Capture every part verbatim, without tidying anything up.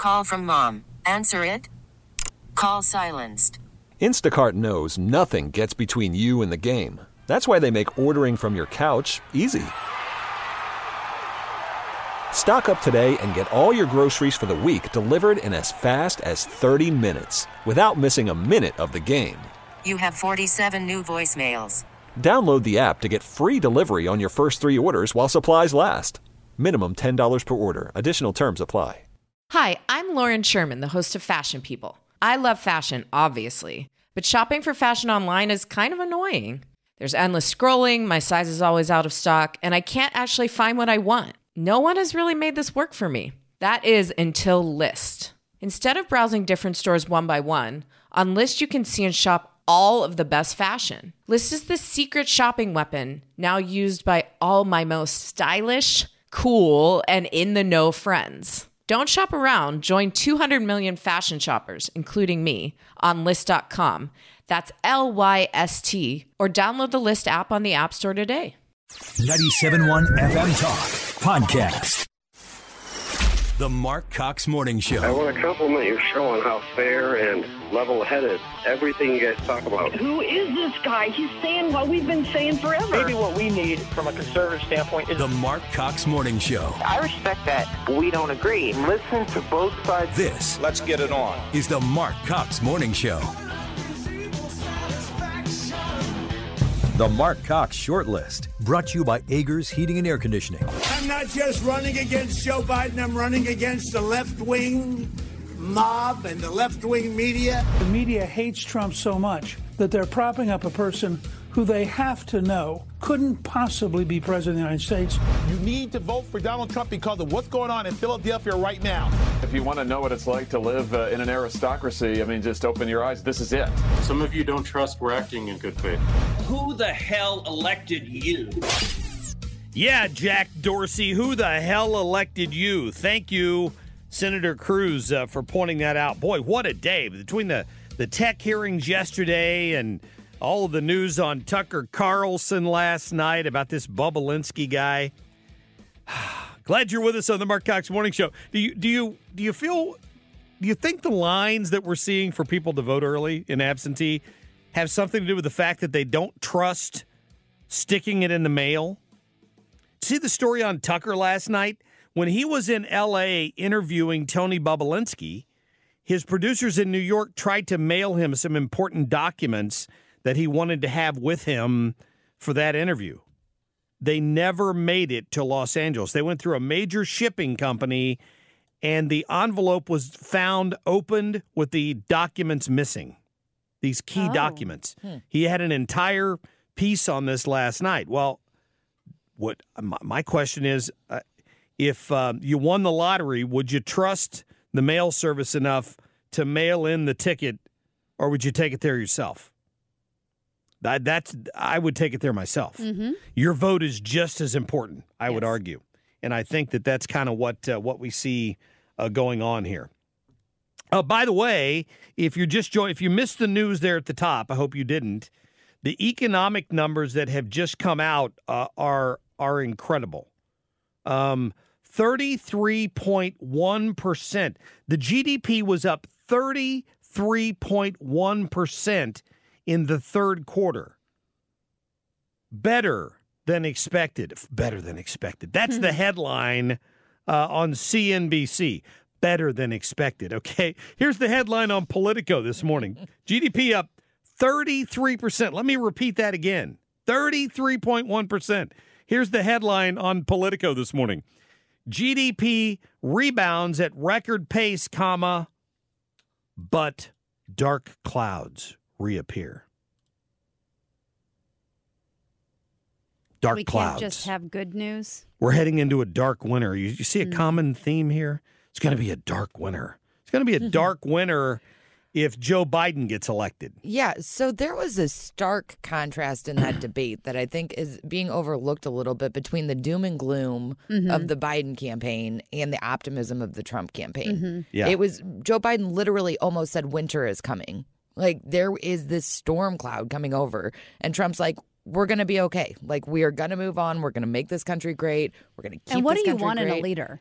Call from mom. Answer it. Call silenced. Instacart knows nothing gets between you and the game. That's why they make ordering from your couch easy. Stock up today and get all your groceries for the week delivered in as fast as thirty minutes without missing a minute of the game. You have forty-seven new voicemails. Download the app to get free delivery on your first three orders while supplies last. Minimum ten dollars per order. Additional terms apply. Hi, I'm Lauren Sherman, the host of Fashion People. I love fashion, obviously, but shopping for fashion online is kind of annoying. There's endless scrolling, my size is always out of stock, and I can't actually find what I want. No one has really made this work for me. That is until Lyst. Instead of browsing different stores one by one, on Lyst you can see and shop all of the best fashion. Lyst is the secret shopping weapon now used by all my most stylish, cool, and in-the-know friends. Don't shop around. Join two hundred million fashion shoppers, including me, on Lyst dot com. That's L Y S T. Or download the Lyst app on the App Store today. ninety-seven point one F M Talk Podcast. The Mark Cox Morning Show. I want to compliment your show on how fair and level-headed everything you guys talk about. Who is this guy? He's saying what we've been saying forever. Maybe what we need from a conservative standpoint is the Mark Cox Morning Show. I respect that. We don't agree. Listen to both sides. This, let's get it on, is the Mark Cox Morning Show. The Mark Cox Shortlist, brought to you by Agers Heating and Air Conditioning. I'm not just running against Joe Biden, I'm running against the left-wing mob and the left-wing media. The media hates Trump so much that they're propping up a person who they have to know couldn't possibly be president of the United States. You need to vote for Donald Trump because of what's going on in Philadelphia right now. If you want to know what it's like to live uh, in an aristocracy, I mean, just open your eyes. This is it. Some of you don't trust we're acting in good faith. Who the hell elected you? Yeah, Jack Dorsey, who the hell elected you? Thank you, Senator Cruz, uh, for pointing that out. Boy, what a day. Between the, the tech hearings yesterday and all of the news on Tucker Carlson last night about this Bobulinski guy. Glad you're with us on the Mark Cox Morning Show. Do you do you do you feel do you think the lines that we're seeing for people to vote early in absentee have something to do with the fact that they don't trust sticking it in the mail? See the story on Tucker last night? When he was in L A interviewing Tony Bobulinski, his producers in New York tried to mail him some important documents that he wanted to have with him for that interview. They never made it to Los Angeles. They went through a major shipping company, and the envelope was found opened with the documents missing, these key oh. documents. Hmm. He had an entire piece on this last night. Well, what my question is, uh, if uh, you won the lottery, would you trust the mail service enough to mail in the ticket, or would you take it there yourself? That, that's I would take it there myself. Mm-hmm. Your vote is just as important, I yes. would argue. And I think that that's kind of what uh, what we see uh, going on here. Uh, by the way, if you're just join, if you missed the news there at the top, I hope you didn't. The economic numbers that have just come out uh, are are incredible. Um, thirty-three point one percent. The G D P was up thirty-three point one percent in the third quarter. Better than expected. Better than expected. That's the headline uh, on C N B C. Better than expected, okay? Here's the headline on Politico this morning. G D P up thirty-three percent. Let me repeat that again. thirty-three point one percent. Here's the headline on Politico this morning. G D P rebounds at record pace, comma, but dark clouds reappear. Dark we clouds. We can't just have good news. We're heading into a dark winter. You, you see a mm. common theme here? It's going to be a dark winter. It's going to be a dark winter if Joe Biden gets elected. Yeah, so there was a stark contrast in that debate that I think is being overlooked a little bit between the doom and gloom mm-hmm. of the Biden campaign and the optimism of the Trump campaign. Mm-hmm. Yeah. It was Joe Biden literally almost said winter is coming. Like, there is this storm cloud coming over. And Trump's like, we're going to be okay. Like, we are going to move on. We're going to make this country great. We're going to keep And what this do you country want great. in a leader?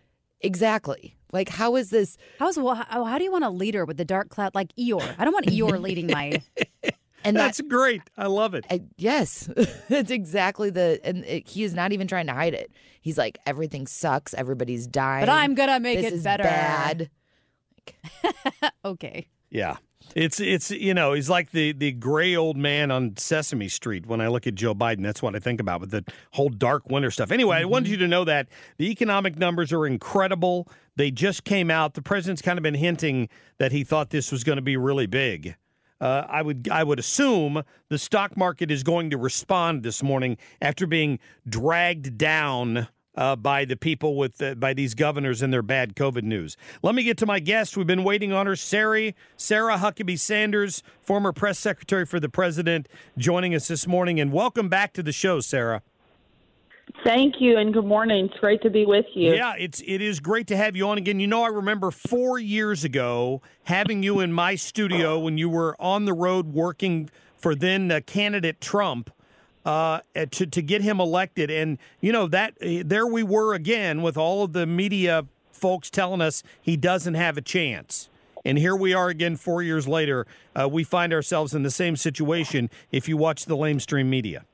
Exactly. Like, how is this? How's well, how, how do you want a leader with the dark cloud like Eeyore? I don't want Eeyore leading my. And that's that, great. I love it. I, yes, that's exactly the. And it, he is not even trying to hide it. He's like, everything sucks. Everybody's dying. But I'm gonna make this it is better. Bad. Okay. Yeah. It's, it's you know, he's like the, the gray old man on Sesame Street. When I look at Joe Biden, that's what I think about with the whole dark winter stuff. Anyway, mm-hmm. I wanted you to know that the economic numbers are incredible. They just came out. The president's kind of been hinting that he thought this was going to be really big. Uh, I would I would assume the stock market is going to respond this morning after being dragged down Uh, by the people with uh, by these governors and their bad COVID news. Let me get to my guest. We've been waiting on her, Sarah, Sarah Huckabee Sanders, former press secretary for the president, joining us this morning. And welcome back to the show, Sarah. Thank you, and good morning. It's great to be with you. Yeah, it's it is great to have you on again. You know, I remember four years ago having you in my studio when you were on the road working for then uh, candidate Trump. Uh, to to get him elected, and you know that there we were again with all of the media folks telling us he doesn't have a chance, and here we are again four years later. Uh, we find ourselves in the same situation. If you watch the lamestream media,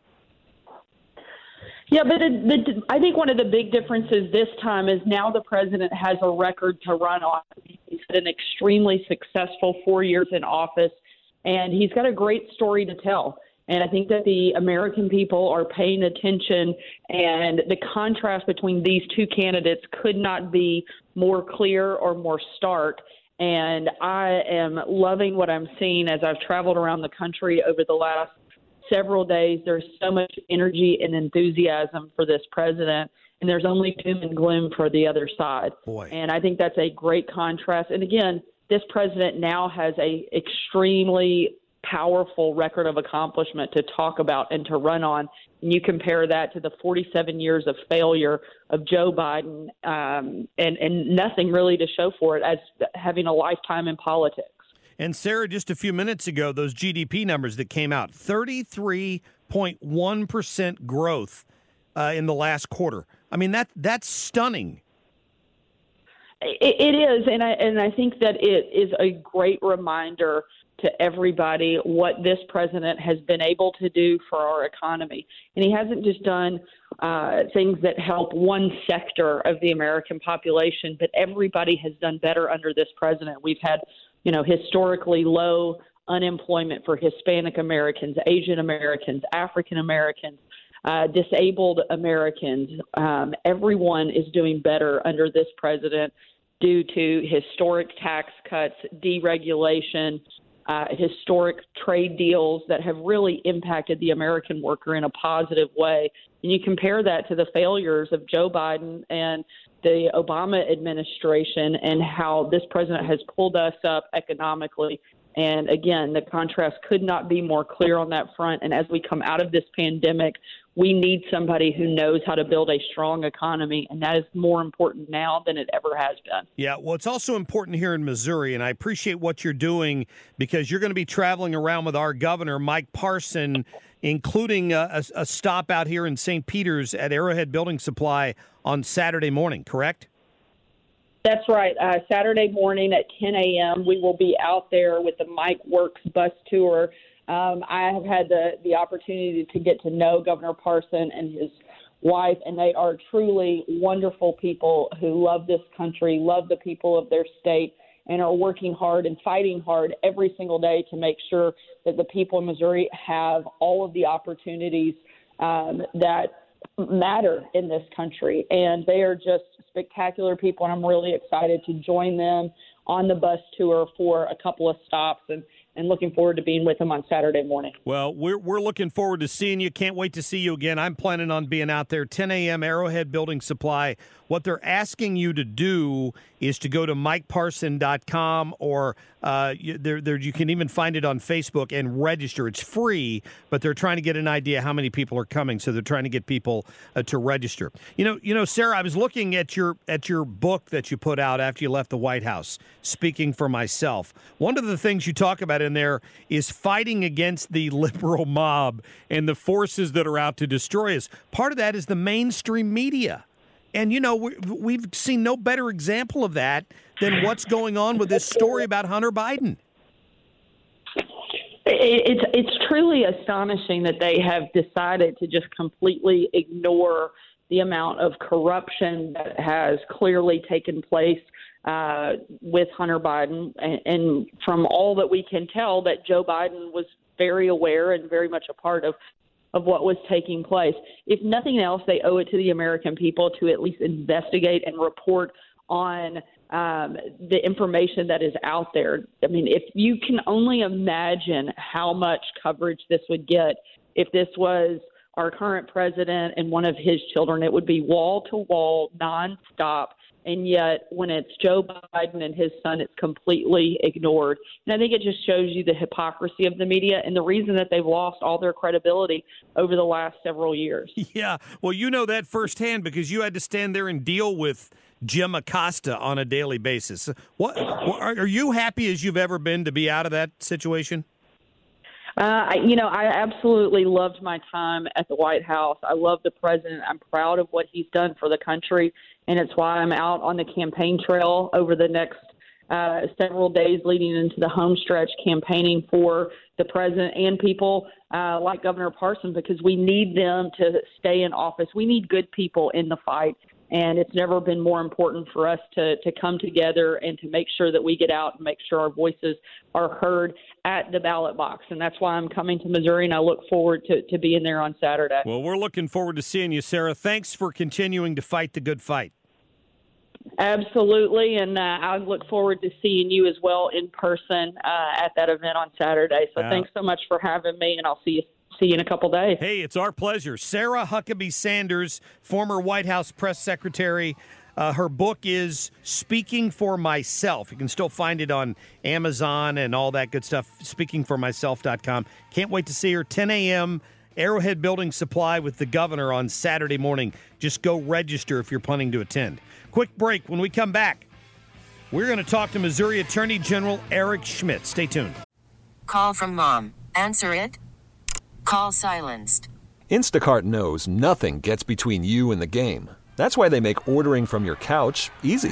yeah, but it, the, I think one of the big differences this time is now the president has a record to run on. He's had an extremely successful four years in office, and he's got a great story to tell. And I think that the American people are paying attention, and the contrast between these two candidates could not be more clear or more stark. And I am loving what I'm seeing as I've traveled around the country over the last several days. There's so much energy and enthusiasm for this president, and there's only doom and gloom for the other side. Boy. And I think that's a great contrast. And again, this president now has a extremely powerful record of accomplishment to talk about and to run on. And you compare that to the forty-seven years of failure of Joe Biden, um, and, and nothing really to show for it as having a lifetime in politics. And Sarah, just a few minutes ago, those G D P numbers that came out, thirty-three point one percent growth uh, in the last quarter. I mean, that that's stunning. It, it is, and I and I think that it is a great reminder to everybody what this president has been able to do for our economy. And he hasn't just done uh, things that help one sector of the American population, but everybody has done better under this president. We've had, you know, historically low unemployment for Hispanic Americans, Asian Americans, African Americans, uh, disabled Americans. Um, everyone is doing better under this president due to historic tax cuts, deregulation, Uh, historic trade deals that have really impacted the American worker in a positive way. And you compare that to the failures of Joe Biden and the Obama administration and how this president has pulled us up economically. And again, the contrast could not be more clear on that front. And as we come out of this pandemic, we need somebody who knows how to build a strong economy, and that is more important now than it ever has been. Yeah, well, it's also important here in Missouri, and I appreciate what you're doing because you're going to be traveling around with our governor, Mike Parson, including a, a, a stop out here in Saint Peter's at Arrowhead Building Supply on Saturday morning, correct? That's right. Uh, Saturday morning at ten a.m., we will be out there with the Mike Works bus tour. Um, I have had the, the opportunity to get to know Governor Parson and his wife, and they are truly wonderful people who love this country, love the people of their state, and are working hard and fighting hard every single day to make sure that the people in Missouri have all of the opportunities um, that matter in this country. And they are just spectacular people, and I'm really excited to join them on the bus tour for a couple of stops, and and looking forward to being with them on Saturday morning. Well, we're we're looking forward to seeing you. Can't wait to see you again. I'm planning on being out there, ten a.m., Arrowhead Building Supply. What they're asking you to do is to go to mike parson dot com, or uh, you, there, there, you can even find it on Facebook and register. It's free, but they're trying to get an idea how many people are coming, so they're trying to get people uh, to register. You know, you know, Sarah, I was looking at your at your book that you put out after you left the White House, Speaking for Myself. One of the things you talk about in there is fighting against the liberal mob and the forces that are out to destroy us. Part of that is the mainstream media. And, you know, we, we've seen no better example of that than what's going on with this story about Hunter Biden. It's it's truly astonishing that they have decided to just completely ignore the amount of corruption that has clearly taken place uh, with Hunter Biden. And, and from all that we can tell, that Joe Biden was very aware and very much a part of, of what was taking place. If nothing else, they owe it to the American people to at least investigate and report on um, the information that is out there. I mean, if you can only imagine how much coverage this would get if this was our current president and one of his children, it would be wall to wall, nonstop. And yet when it's Joe Biden and his son, it's completely ignored. And I think it just shows you the hypocrisy of the media and the reason that they've lost all their credibility over the last several years. Yeah, well, you know that firsthand because you had to stand there and deal with Jim Acosta on a daily basis. What are you happy as you've ever been to be out of that situation? Uh, I, you know, I absolutely loved my time at the White House. I love the president. I'm proud of what he's done for the country, and it's why I'm out on the campaign trail over the next uh, several days leading into the home stretch campaigning for the president and people uh, like Governor Parson, because we need them to stay in office. We need good people in the fight. And it's never been more important for us to, to come together and to make sure that we get out and make sure our voices are heard at the ballot box. And that's why I'm coming to Missouri, and I look forward to, to being there on Saturday. Well, we're looking forward to seeing you, Sarah. Thanks for continuing to fight the good fight. Absolutely, and uh, I look forward to seeing you as well in person uh, at that event on Saturday. So uh, thanks so much for having me, and I'll see you See you in a couple days. Hey, it's our pleasure. Sarah Huckabee Sanders, former White House press secretary. Uh, her book is Speaking for Myself. You can still find it on Amazon and all that good stuff, speaking for myself dot com. Can't wait to see her. ten a.m., Arrowhead Building Supply with the governor on Saturday morning. Just go register if you're planning to attend. Quick break. When we come back, we're going to talk to Missouri Attorney General Eric Schmitt. Stay tuned. Call from mom. Answer it. Call silenced. Instacart knows nothing gets between you and the game. That's why they make ordering from your couch easy.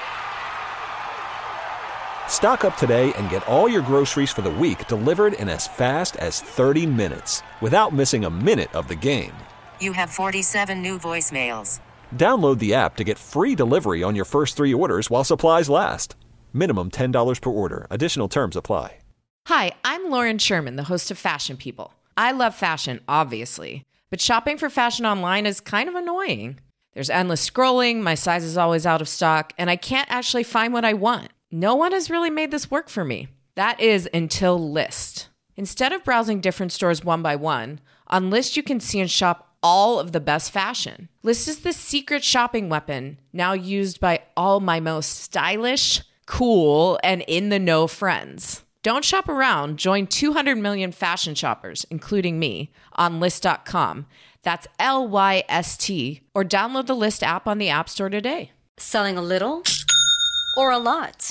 Stock up today and get all your groceries for the week delivered in as fast as thirty minutes without missing a minute of the game. You have forty-seven new voicemails. Download the app to get free delivery on your first three orders while supplies last. Minimum ten dollars per order. Additional terms apply. Hi, I'm Lauren Sherman, the host of Fashion People. I love fashion, obviously, but shopping for fashion online is kind of annoying. There's endless scrolling, my size is always out of stock, and I can't actually find what I want. No one has really made this work for me. That is until Lyst. Instead of browsing different stores one by one, on Lyst you can see and shop all of the best fashion. Lyst is the secret shopping weapon now used by all my most stylish, cool, and in-the-know friends. Don't shop around. Join two hundred million fashion shoppers, including me, on Lyst dot com. That's L Y S T. Or download the Lyst app on the App Store today. Selling a little or a lot?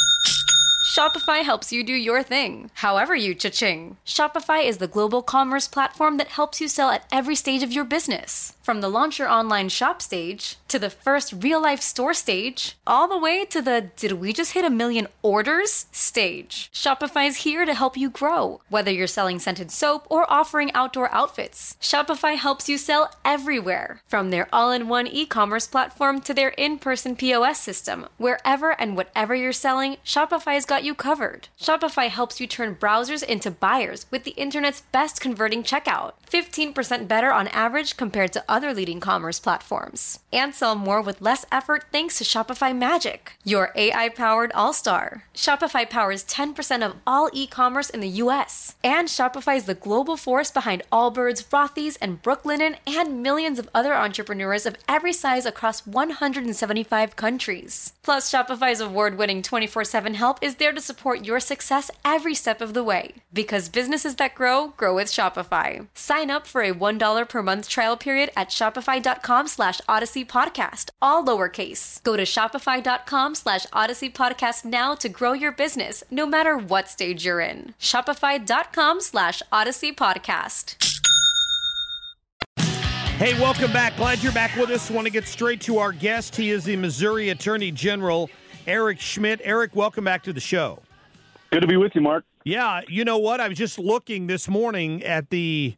Shopify helps you do your thing, however you cha-ching. Shopify is the global commerce platform that helps you sell at every stage of your business. From the launch your online shop stage, to the first real-life store stage, all the way to the did we just hit a million orders stage. Shopify's here to help you grow. Whether you're selling scented soap or offering outdoor outfits, Shopify helps you sell everywhere. From their all-in-one e-commerce platform to their in-person P O S system, wherever and whatever you're selling, Shopify's got you covered. Shopify helps you turn browsers into buyers with the internet's best converting checkout. fifteen percent better on average compared to other leading commerce platforms. And sell more with less effort thanks to Shopify Magic, your A I-powered all-star. Shopify powers ten percent of all e-commerce in the U S. And Shopify is the global force behind Allbirds, Rothy's, and Brooklinen, and millions of other entrepreneurs of every size across one hundred seventy-five countries. Plus, Shopify's award-winning twenty-four seven help is there to support your success every step of the way. Because businesses that grow, grow with Shopify. Sign up for a one dollar per month trial period at shopify.com slash Odyssey Podcast, all lowercase. Go to shopify.com slash Odyssey Podcast now to grow your business, no matter what stage you're in. Shopify.com slash Odyssey Podcast. Hey, welcome back. Glad you're back with us. Want to get straight to our guest. He is the Missouri Attorney General, Eric Schmitt. Eric, welcome back to the show. Good to be with you, Mark. Yeah, you know what? I was just looking this morning at the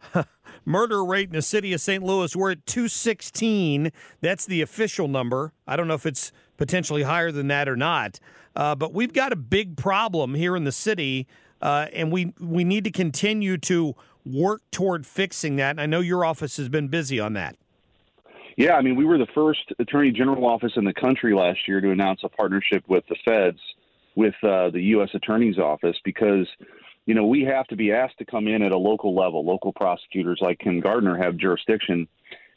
murder rate in the city of Saint Louis. We're at two sixteen. That's the official number. I don't know if it's potentially higher than that or not. Uh, but we've got a big problem here in the city, uh, and we, we need to continue to work toward fixing that. And I know your office has been busy on that. Yeah, I mean, we were the first Attorney General office in the country last year to announce a partnership with the feds, with uh, the U S Attorney's Office, because, you know, we have to be asked to come in at a local level. Local prosecutors like Kim Gardner have jurisdiction.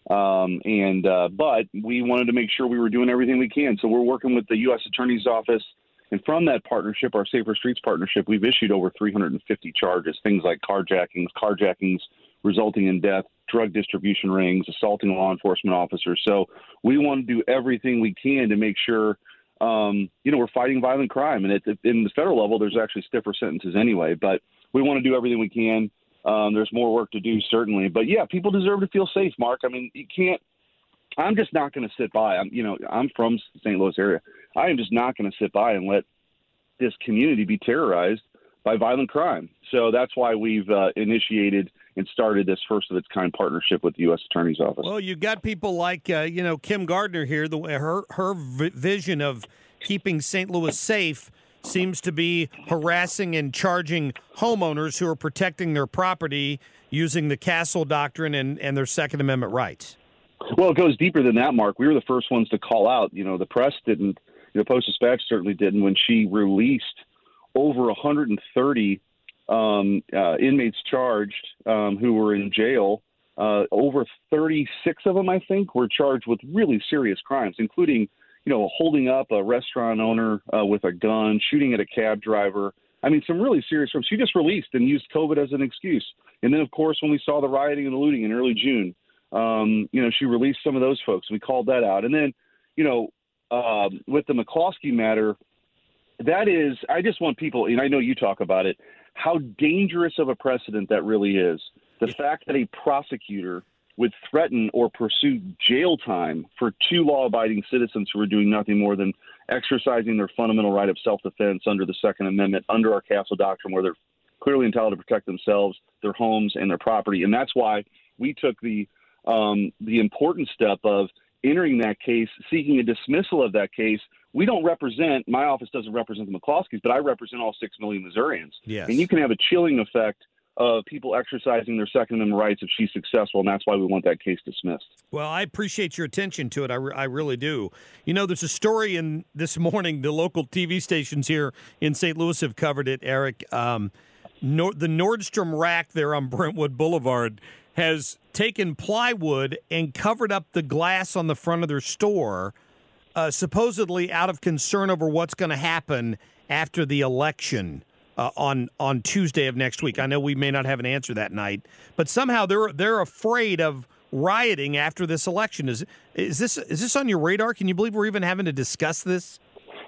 Um, and uh, but we wanted to make sure we were doing everything we can. So we're working with the U S Attorney's Office. And from that partnership, our Safer Streets partnership, we've issued over three hundred fifty charges, things like carjackings, carjackings resulting in death, drug distribution rings, assaulting law enforcement officers. So we want to do everything we can to make sure, um, you know, we're fighting violent crime. And at the, in the federal level, there's actually stiffer sentences anyway. But we want to do everything we can. Um, there's more work to do, certainly. But, yeah, people deserve to feel safe, Mark. I mean, you can't – I'm just not going to sit by. I'm, you know, I'm from Saint Louis area. I am just not going to sit by and let this community be terrorized by violent crime. So that's why we've uh, initiated and started this first of its kind partnership with the U S Attorney's Office. Well, you've got people like, uh, you know, Kim Gardner here. The, her her v- vision of keeping Saint Louis safe seems to be harassing and charging homeowners who are protecting their property using the Castle Doctrine and, and their Second Amendment rights. Well, it goes deeper than that, Mark. We were the first ones to call out. You know, the press didn't. The Post-Dispatch certainly didn't when she released over one hundred thirty um, uh, inmates charged um, who were in jail. Uh, over thirty-six of them, I think, were charged with really serious crimes, including, you know, holding up a restaurant owner uh, with a gun, shooting at a cab driver. I mean, some really serious crimes. She just released and used COVID as an excuse. And then, of course, when we saw the rioting and the looting in early June, um, you know, she released some of those folks. We called that out. And then, you know, Uh, with the McCloskey matter, that is, I just want people, and I know you talk about it, how dangerous of a precedent that really is. The fact that a prosecutor would threaten or pursue jail time for two law-abiding citizens who are doing nothing more than exercising their fundamental right of self-defense under the Second Amendment, under our Castle Doctrine, where they're clearly entitled to protect themselves, their homes, and their property. And that's why we took the um, the important step of entering that case, seeking a dismissal of that case. We don't represent, my office doesn't represent the McCloskeys, but I represent all six million Missourians. Yes. And you can have a chilling effect of people exercising their Second Amendment rights if she's successful, and that's why we want that case dismissed. Well, I appreciate your attention to it. I, re- I really do. You know, there's a story in this morning, the local T V stations here in Saint Louis have covered it, Eric. Um, Nor- the Nordstrom rack there on Brentwood Boulevard has taken plywood and covered up the glass on the front of their store, uh, supposedly out of concern over what's going to happen after the election uh, on on Tuesday of next week. I know we may not have an answer that night, but somehow they're they're afraid of rioting after this election. Is is this is this on your radar? Can you believe we're even having to discuss this?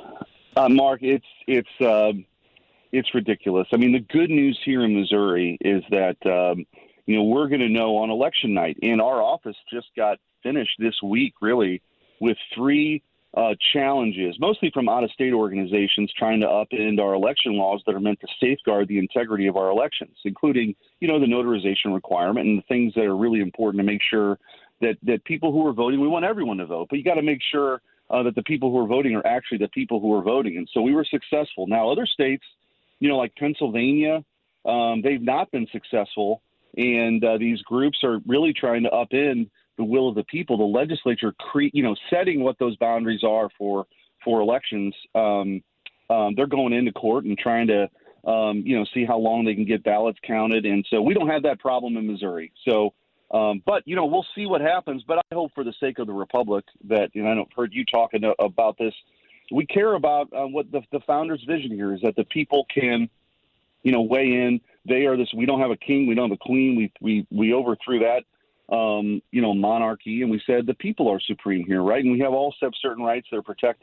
Uh, Mark, it's it's uh, it's ridiculous. I mean, the good news here in Missouri is that um, you know, we're going to know on election night. And our office just got finished this week, really, with three uh, challenges, mostly from out-of-state organizations trying to upend our election laws that are meant to safeguard the integrity of our elections, including, you know, the notarization requirement and the things that are really important to make sure that, that people who are voting, we want everyone to vote, but you got to make sure uh, that the people who are voting are actually the people who are voting. And so we were successful. Now, other states, you know, like Pennsylvania, um, they've not been successful. And uh, these groups are really trying to upend the will of the people. The legislature, cre- you know, setting what those boundaries are for for elections. Um, um, they're going into court and trying to, um, you know, see how long they can get ballots counted. And so we don't have that problem in Missouri. So, um, but you know, we'll see what happens. But I hope, for the sake of the republic, that, you know, I've heard you talking about this. We care about uh, what the, the founders' vision here is, that the people can, you know, weigh in. They are this. We don't have a king. We don't have a queen. We we we overthrew that, um, you know, monarchy, and we said the people are supreme here, right? And we have all have certain rights that are protected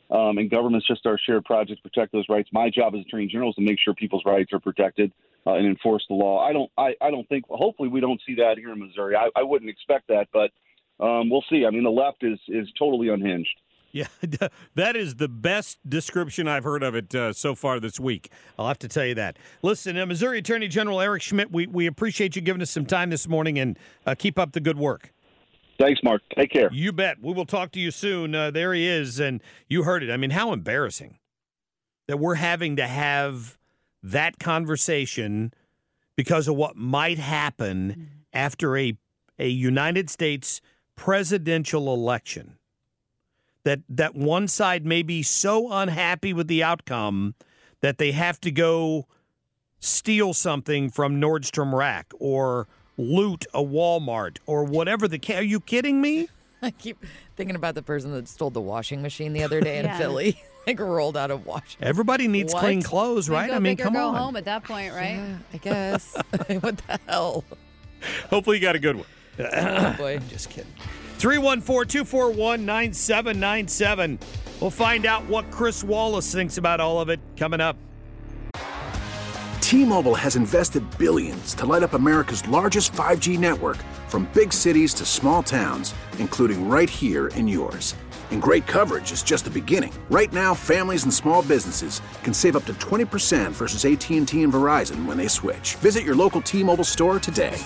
Um, and government's just our shared project to protect those rights. My job as Attorney General is to make sure people's rights are protected uh, and enforce the law. I don't. I, I don't think. Hopefully, we don't see that here in Missouri. I, I wouldn't expect that, but um, we'll see. I mean, the left is is totally unhinged. Yeah, that is the best description I've heard of it uh, so far this week. I'll have to tell you that. Listen, uh, Missouri Attorney General Eric Schmitt, we, we appreciate you giving us some time this morning, and uh, keep up the good work. Thanks, Mark. Take care. You bet. We will talk to you soon. Uh, there he is, and you heard it. I mean, how embarrassing that we're having to have that conversation because of what might happen after a, a United States presidential election. That that one side may be so unhappy with the outcome that they have to go steal something from Nordstrom Rack or loot a Walmart or whatever the case. Are you kidding me? I keep thinking about the person that stole the washing machine the other day in Yeah. Philly. Like rolled out of washing. Everybody needs What? clean clothes, right? Go I mean, big or come go on. home at that point, right? Yeah, I guess. What the hell? Hopefully you got a good one. Oh, boy. Just kidding. three one four, two four one, nine seven nine seven. We'll find out what Chris Wallace thinks about all of it coming up. T-Mobile has invested billions to light up America's largest five G network, from big cities to small towns, including right here in yours. And great coverage is just the beginning. Right now, families and small businesses can save up to twenty percent versus A T and T and Verizon when they switch. Visit your local T-Mobile store today.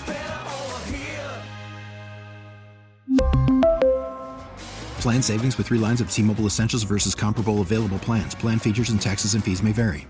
Plan savings with three lines of T-Mobile Essentials versus comparable available plans. Plan features and taxes and fees may vary.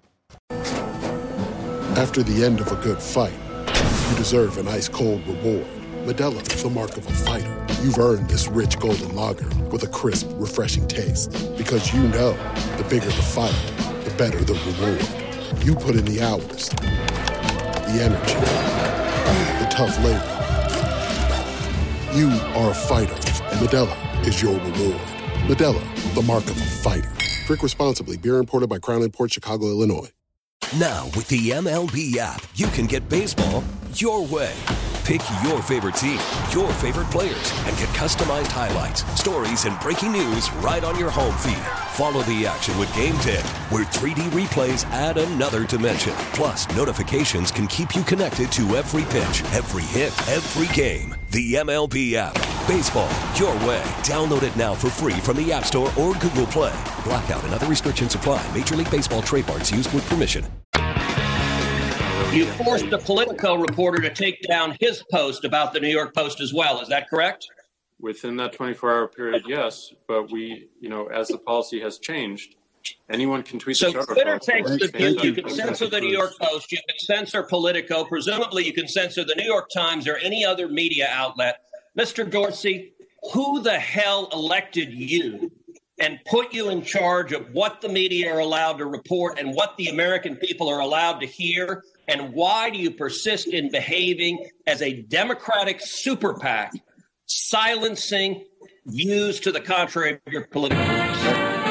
After the end of a good fight, you deserve an ice-cold reward. Modelo is the mark of a fighter. You've earned this rich golden lager with a crisp, refreshing taste. Because you know, the bigger the fight, the better the reward. You put in the hours, the energy, the tough labor. You are a fighter, and Modelo is your reward. Modelo, the mark of a fighter. Drink responsibly. Beer imported by Crown Imports, Chicago, Illinois. Now, with the M L B app, you can get baseball your way. Pick your favorite team, your favorite players, and get customized highlights, stories, and breaking news right on your home feed. Follow the action with Game ten, where three D replays add another dimension. Plus, notifications can keep you connected to every pitch, every hit, every game. The M L B app. Baseball your way. Download it now for free from the App Store or Google Play. Blackout and other restrictions apply. Major League Baseball trademarks used with permission. You forced a Politico reporter to take down his post about the New York Post as well. Is that correct? Within that twenty-four hour period, yes. But we, you know, as the policy has changed, anyone can tweet so the Charter Twitter Post. takes the view you can censor the New York Post, you can censor Politico, presumably you can censor the New York Times or any other media outlet. Mister Dorsey, who the hell elected you and put you in charge of what the media are allowed to report and what the American people are allowed to hear? And why do you persist in behaving as a Democratic super PAC, silencing views to the contrary of your political views?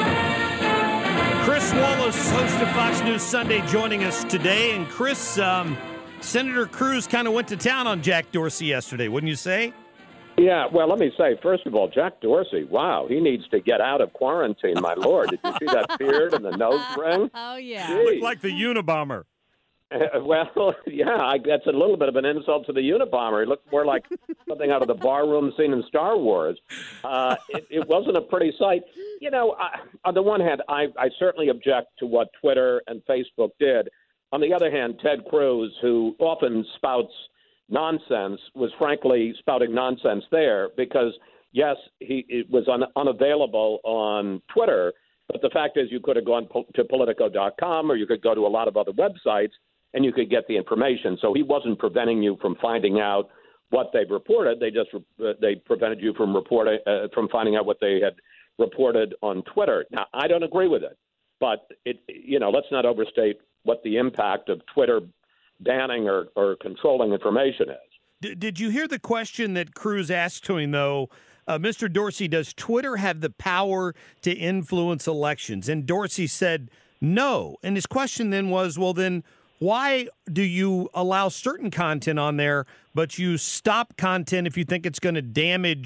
Chris Wallace, host of Fox News Sunday, joining us today. And Chris, um, Senator Cruz kind of went to town on Jack Dorsey yesterday, wouldn't you say? Yeah, well, let me say, first of all, Jack Dorsey, wow, he needs to get out of quarantine, my Lord. Did you see that beard and the nose ring? Oh, yeah. Looked like the Unabomber. Uh, well, yeah, I, that's a little bit of an insult to the Unabomber. He looked more like something out of the barroom scene in Star Wars. Uh, it, it wasn't a pretty sight. You know, I, on the one hand, I, I certainly object to what Twitter and Facebook did. On the other hand, Ted Cruz, who often spouts nonsense, was frankly spouting nonsense there because, yes, he it was un, unavailable on Twitter, but the fact is you could have gone po- to Politico dot com or you could go to a lot of other websites and you could get the information. So he wasn't preventing you from finding out what they've reported. They just uh, they prevented you from reporting uh, from finding out what they had reported on Twitter. Now, I don't agree with it, but it you know let's not overstate what the impact of Twitter banning or, or controlling information is. Did, did you hear the question that Cruz asked to him, though? Uh, Mister Dorsey, does Twitter have the power to influence elections? And Dorsey said no. And his question then was, well, then why do you allow certain content on there, but you stop content if you think it's going to damage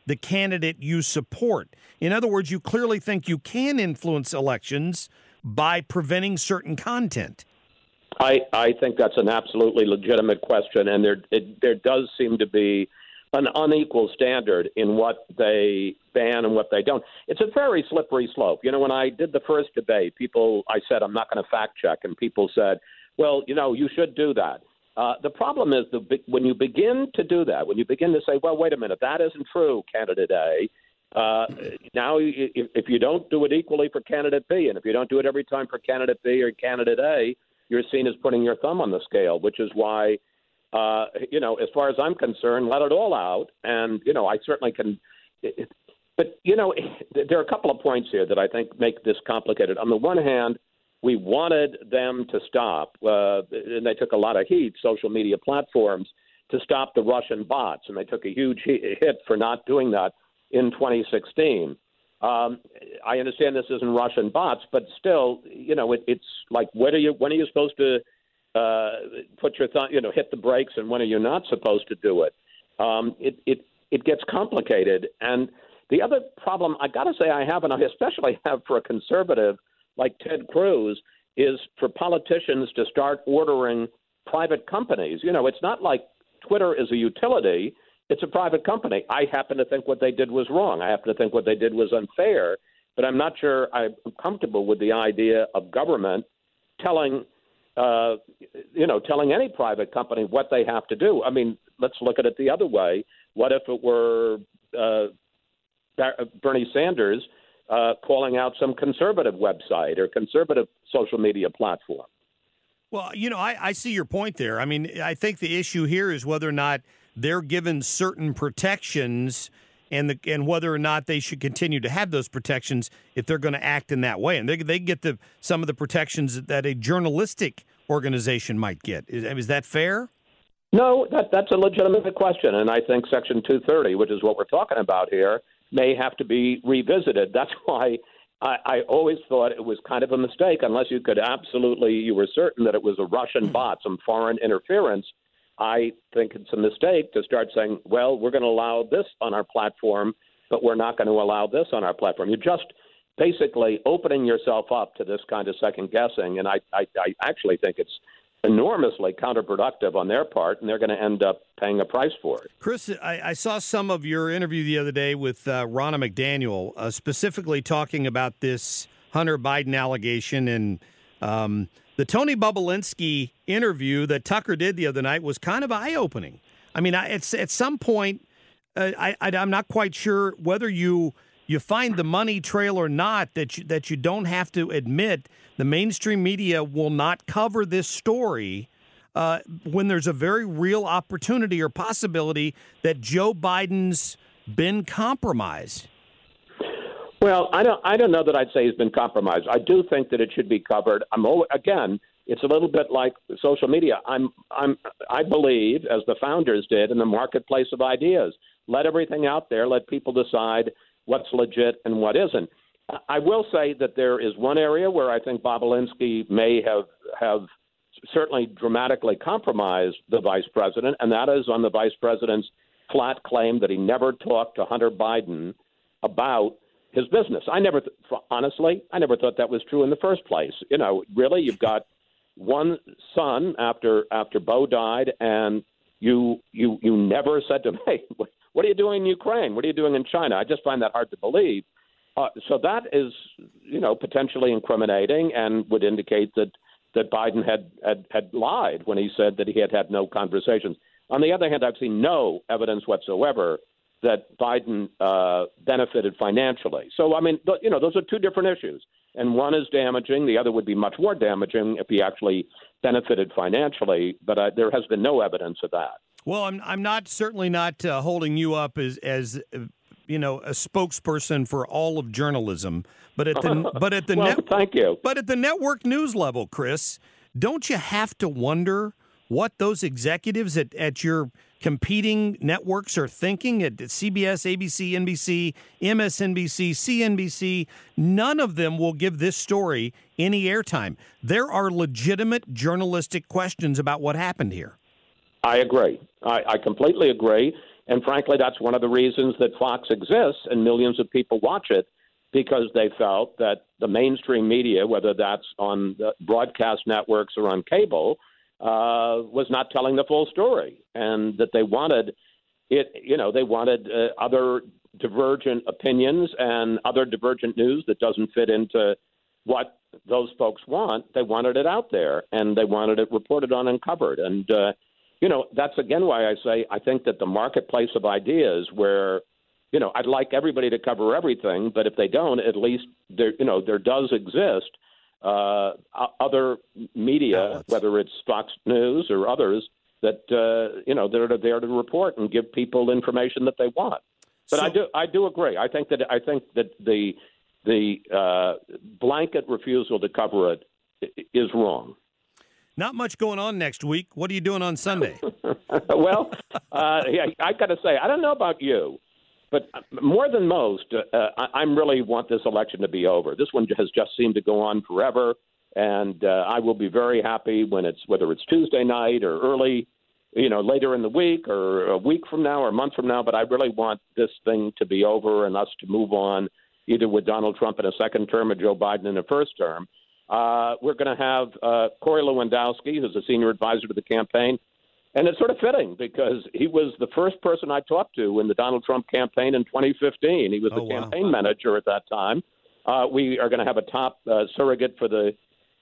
the candidate you support. In other words, you clearly think you can influence elections by preventing certain content. I, I think that's an absolutely legitimate question, and there it, there does seem to be an unequal standard in what they ban and what they don't. It's a very slippery slope. You know, when I did the first debate, people, I said, I'm not going to fact check, and people said, well, you know, you should do that. Uh, the problem is the, when you begin to do that, when you begin to say, well, wait a minute, that isn't true, candidate A, uh, now if, if you don't do it equally for candidate B, and if you don't do it every time for candidate B or candidate A, you're seen as putting your thumb on the scale, which is why, uh, you know, as far as I'm concerned, let it all out. And, you know, I certainly can. It, but, you know, there are a couple of points here that I think make this complicated. On the one hand, we wanted them to stop, uh, and they took a lot of heat, social media platforms, to stop the Russian bots. And they took a huge hit for not doing that in twenty sixteen. Um, I understand this isn't Russian bots, but still, you know, it, it's like when are you when are you supposed to uh, put your thumb, you know, hit the brakes, and when are you not supposed to do it? Um, it it it gets complicated. And the other problem I got to say I have, and I especially have for a conservative like Ted Cruz, is for politicians to start ordering private companies. You know, it's not like Twitter is a utility. It's a private company. I happen to think what they did was wrong. I happen to think what they did was unfair, but I'm not sure I'm comfortable with the idea of government telling, uh, you know, telling any private company what they have to do. I mean, let's look at it the other way. What if it were uh, Bernie Sanders uh, calling out some conservative website or conservative social media platform? Well, you know, I, I see your point there. I mean, I think the issue here is whether or not they're given certain protections and the, and whether or not they should continue to have those protections if they're going to act in that way. And they, they get the, some of the protections that a journalistic organization might get. Is, is that fair? No, that, that's a legitimate question. And I think Section two thirty, which is what we're talking about here, may have to be revisited. That's why I, I always thought it was kind of a mistake, unless you could absolutely, you were certain that it was a Russian bot, some foreign interference. I think it's a mistake to start saying, well, we're going to allow this on our platform, but we're not going to allow this on our platform. You're just basically opening yourself up to this kind of second guessing. And I, I, I actually think it's enormously counterproductive on their part, and they're going to end up paying a price for it. Chris, I, I saw some of your interview the other day with uh, Ronna McDaniel, uh, specifically talking about this Hunter Biden allegation. And um, the Tony Bobulinski interview that Tucker did the other night was kind of eye-opening. I mean, I, it's, at some point, uh, I, I, I'm not quite sure whether you you find the money trail or not, that you, that you don't have to admit the mainstream media will not cover this story uh, when there's a very real opportunity or possibility that Joe Biden's been compromised. Well, I don't. I don't know that I'd say he's been compromised. I do think that it should be covered. I'm again. It's a little bit like social media. I'm. I'm. I believe, as the founders did, in the marketplace of ideas. Let everything out there. Let people decide what's legit and what isn't. I will say that there is one area where I think Bobulinski may have have certainly dramatically compromised the vice president, and that is on the vice president's flat claim that he never talked to Hunter Biden about his business. I never, th- honestly, I never thought that was true in the first place. You know, really, you've got one son after after Bo died, and you you you never said to him, hey, what are you doing in Ukraine? What are you doing in China? I just find that hard to believe. Uh, so that is, you know, potentially incriminating and would indicate that that Biden had, had had lied when he said that he had had no conversations. On the other hand, I've seen no evidence whatsoever that Biden uh, benefited financially. So, I mean, th- you know, those are two different issues. And one is damaging. The other would be much more damaging if he actually benefited financially. But uh, there has been no evidence of that. Well, I'm I'm not certainly not uh, holding you up as as uh, you know, a spokesperson for all of journalism. But at the but at the well, net- thank you. But at the network news level, Chris, don't you have to wonder what those executives at, at your competing networks are thinking at C B S, A B C, N B C, M S N B C, C N B C? None of them will give this story any airtime. There are legitimate journalistic questions about what happened here. I agree. I, I completely agree. And frankly, that's one of the reasons that Fox exists and millions of people watch it, because they felt that the mainstream media, whether that's on the broadcast networks or on cable, uh, was not telling the full story, and that they wanted it. You know, they wanted uh, other divergent opinions and other divergent news that doesn't fit into what those folks want. They wanted it out there, and they wanted it reported on and covered. And uh, you know, that's again why I say I think that the marketplace of ideas, where you know, I'd like everybody to cover everything, but if they don't, at least there, you know, there does exist uh, other media, outlets, whether it's Fox News or others, that uh, you know, they're there to report and give people information that they want. But so, I do, I do agree. I think that I think that the the uh, blanket refusal to cover it is wrong. Not much going on next week. What are you doing on Sunday? Well, uh, yeah, I got to say, I don't know about you, but more than most, uh, I, I really want this election to be over. This one has just seemed to go on forever, and uh, I will be very happy when it's whether it's Tuesday night or early, you know, later in the week or a week from now or a month from now. But I really want this thing to be over and us to move on, either with Donald Trump in a second term or Joe Biden in a first term. Uh, we're going to have uh, Corey Lewandowski, who's a senior advisor to the campaign. And it's sort of fitting because he was the first person I talked to in the Donald Trump campaign in twenty fifteen. He was the oh, wow. campaign manager at that time. Uh, we are going to have a top uh, surrogate for the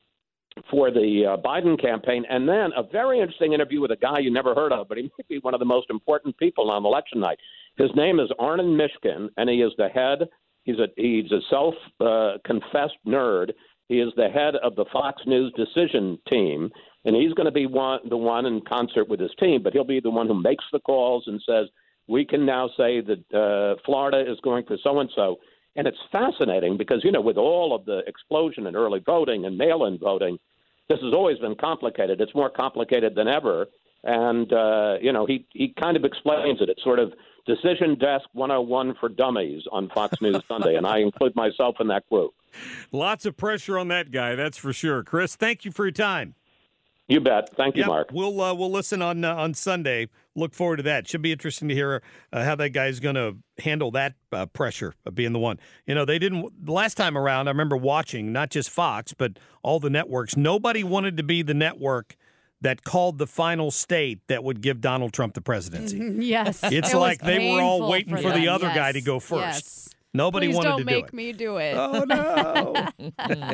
for the uh, Biden campaign. And then a very interesting interview with a guy you never heard of, but he might be one of the most important people on election night. His name is Arnon Mishkin, and he is the head. He's a he's a self-confessed uh, nerd. He is the head of the Fox News decision team, and he's going to be one, the one in concert with his team, but he'll be the one who makes the calls and says, we can now say that uh, Florida is going for so-and-so. And it's fascinating because, you know, with all of the explosion in early voting and mail-in voting, this has always been complicated. It's more complicated than ever. And, uh, you know, he, he kind of explains it. It's sort of Decision Desk one oh one for dummies on Fox News Sunday, and I include myself in that group. Lots of pressure on that guy, that's for sure. Chris, thank you for your time. You bet. Thank you, yep, Mark. We'll uh, we'll listen on uh, on Sunday. Look forward to that. Should be interesting to hear uh, how that guy's going to handle that uh, pressure of being the one. You know, they didn't the last time around. I remember watching not just Fox, but all the networks. Nobody wanted to be the network that called the final state that would give Donald Trump the presidency. Yes, it's it like they were all waiting for, for the other yes. guy to go first. Yes. Nobody Please wanted don't to do make it. me do it. Oh, no.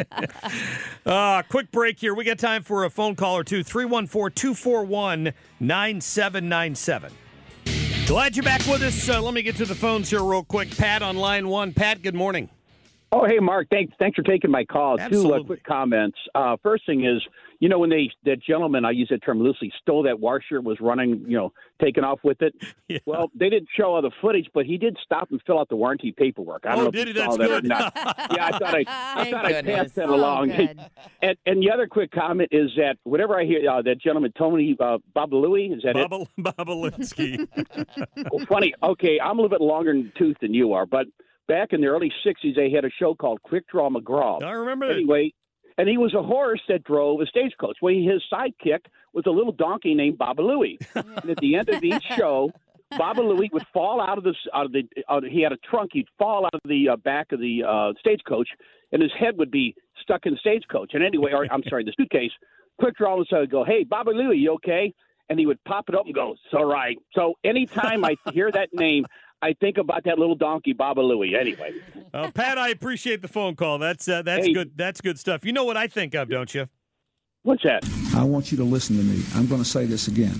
uh, quick break here. We got time for a phone call or two. three one four, two four one, nine seven nine seven. Glad you're back with us. Uh, let me get to the phones here real quick. Pat on line one. Pat, good morning. Oh, hey, Mark. Thanks, thanks for taking my call. Absolutely. Two uh, quick comments. Uh, first thing is, you know, when they that gentleman, I use that term loosely, stole that washer, was running, you know, taking off with it. Yeah. Well, they didn't show all the footage, but he did stop and fill out the warranty paperwork. I don't oh, know did if he? you saw That's that good. or not. Yeah, I thought I, I thought I passed that Oh, along. good. And and the other quick comment is that whenever I hear uh, that gentleman Tony uh, Babalouie, is that Baba, it? Babalinsky. Well, funny. Okay, I'm a little bit longer in the tooth than you are, but back in the early sixties, they had a show called Quick Draw McGraw. I remember that. Anyway, and he was a horse that drove a stagecoach. Well, his sidekick was a little donkey named Babalouie. And at the end of each show, Babalouie would fall out of the out of the. Uh, he had a trunk. He'd fall out of the uh, back of the uh, stagecoach, and his head would be stuck in the stagecoach. And anyway, or I'm sorry, the suitcase. Quick Draw would say, "Go, hey, Babalouie, you okay?" And he would pop it up and go, "It's all right." So anytime I hear that name, I think about that little donkey, Babalouie. Anyway, uh, Pat, I appreciate the phone call. That's uh, that's hey. good. That's good stuff. You know what I think of, don't you? What's that? I want you to listen to me. I'm going to say this again.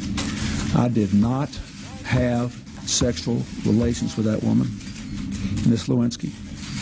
I did not have sexual relations with that woman, Miss Lewinsky.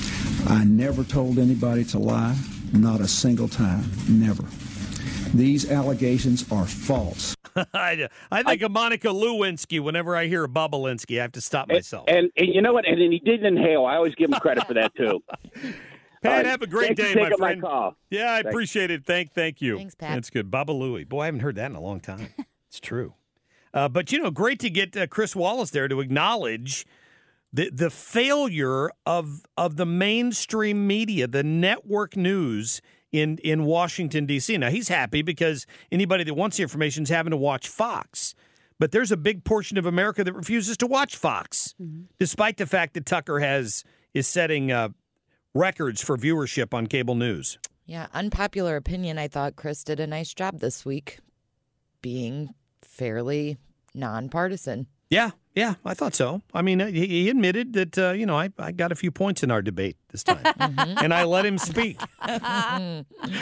I never told anybody to lie, not a single time, never. These allegations are false. I, I think of Monica Lewinsky whenever I hear Babalinsky. I have to stop myself. And, and, and you know what? And, and he didn't inhale. I always give him credit for that, too. Pat, right. have a great Thanks day, for my taking friend. My call. Yeah, I Thanks. appreciate it. Thank thank you. Thanks, Pat. That's good. Babalouie. Boy, I haven't heard that in a long time. It's true. Uh, but, you know, great to get uh, Chris Wallace there to acknowledge the the failure of of the mainstream media, the network news in, in Washington, D C. Now, he's happy because anybody that wants the information is having to watch Fox. but there's a big portion of America that refuses to watch Fox, mm-hmm. despite the fact that Tucker has is setting uh, records for viewership on cable news. Yeah, unpopular opinion. I thought Chris did a nice job this week being fairly nonpartisan. Yeah, yeah, I thought so. I mean, he, he admitted that, uh, you know, I, I got a few points in our debate this time, mm-hmm. and I let him speak. I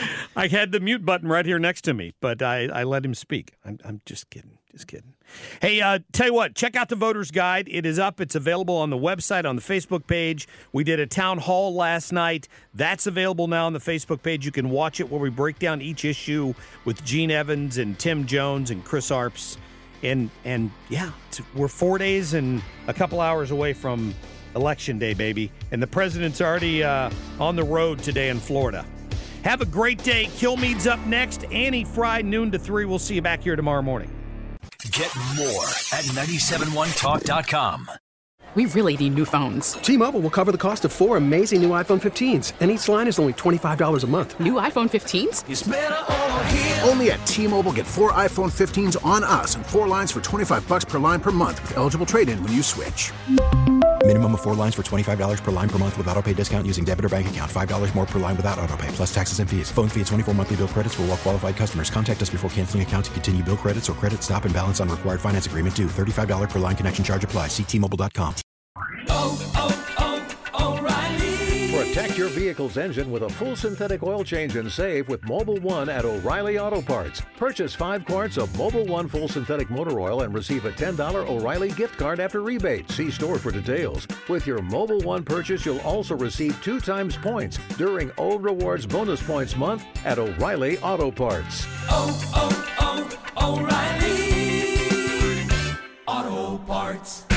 had the mute button right here next to me, but I, I let him speak. I'm, I'm just kidding, just kidding. Hey, uh, tell you what, check out the Voter's Guide. It is up. It's available on the website, on the Facebook page. We did a town hall last night. That's available now on the Facebook page. You can watch it where we break down each issue with Gene Evans and Tim Jones and Chris Arps. And, and yeah, we're four days and a couple hours away from Election Day, baby. And the president's already uh, on the road today in Florida. Have a great day. Kilmeade's up next. Annie Fry, noon to three. We'll see you back here tomorrow morning. Get more at nine seven one talk dot com. We really need new phones. T-Mobile will cover the cost of four amazing new iPhone fifteens, and each line is only twenty-five dollars a month. New iPhone fifteens? It's better over here. Only at T-Mobile, get four iPhone fifteens on us and four lines for twenty-five dollars per line per month with eligible trade-in when you switch. Minimum of four lines for twenty-five dollars per line per month with autopay discount using debit or bank account. five dollars more per line without autopay, plus taxes and fees. Phone fee at twenty-four monthly bill credits for well-qualified customers. Contact us before canceling account to continue bill credits or credit stop and balance on required finance agreement due. thirty-five dollars per line connection charge applies. See T Mobile dot com. Oh, oh, oh, O'Reilly. Protect your vehicle's engine with a full synthetic oil change and save with Mobil one at O'Reilly Auto Parts. Purchase five quarts of Mobil one full synthetic motor oil and receive a ten dollars O'Reilly gift card after rebate. See store for details. With your Mobil one purchase, you'll also receive two times points during O Rewards Bonus Points Month at O'Reilly Auto Parts. Oh, oh, oh, O'Reilly Auto Parts.